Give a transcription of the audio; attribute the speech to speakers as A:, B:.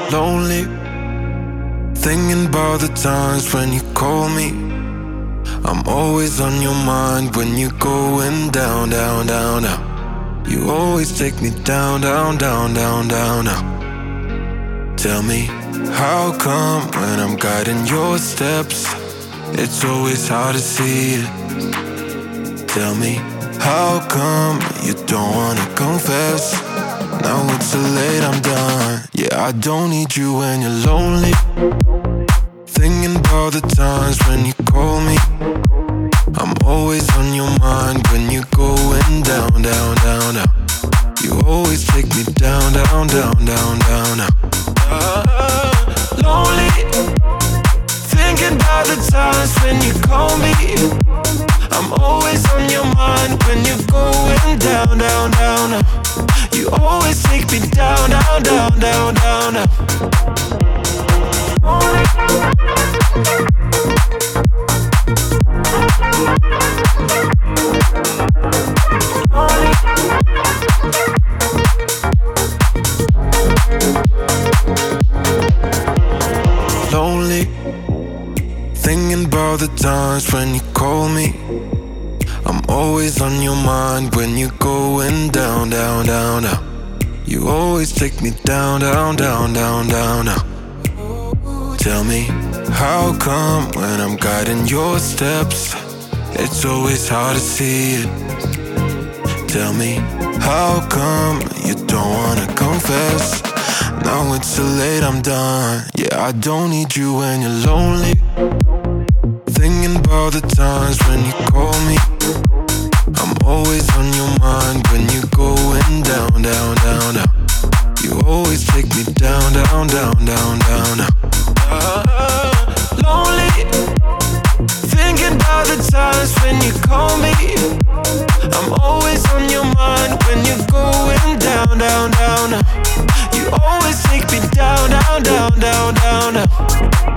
A: Lonely, thinking about the times when you call me. I'm always on your mind when you're going down, down, down, down. You always take me down, down, down, down, down, down. Tell me, how come when I'm guiding your steps, it's always hard to see it? Tell me, how come you don't wanna confess? Now it's too late, I'm done. Yeah, I don't need you when you're lonely. Thinking about the times when you call me. I'm always on your mind when you're going down, down, down, down. You always take me down, down, down, down, down, down. Lonely, thinking about the times when you call me. I'm always on your mind when you're going down, down, down, down. You always take me down, down, down, down, down, down. Lonely, thinking about the times when you call me. I'm always on your mind when you're going down, down, down, down. You always take me down, down, down, down, down, down. Tell me, how come when I'm guiding your steps, it's always hard to see it? Tell me, how come you don't wanna confess? Now it's too late, I'm done. Yeah, I don't need you when you're lonely. Thinking about the times when you call me. I'm always on your mind when you're going down, down, down, down. You always take me down, down, down, down, down, down. Lonely, thinking about the times when you call me. I'm always on your mind when you're going down, down, down, down. You always take me down, down, down, down, down, down.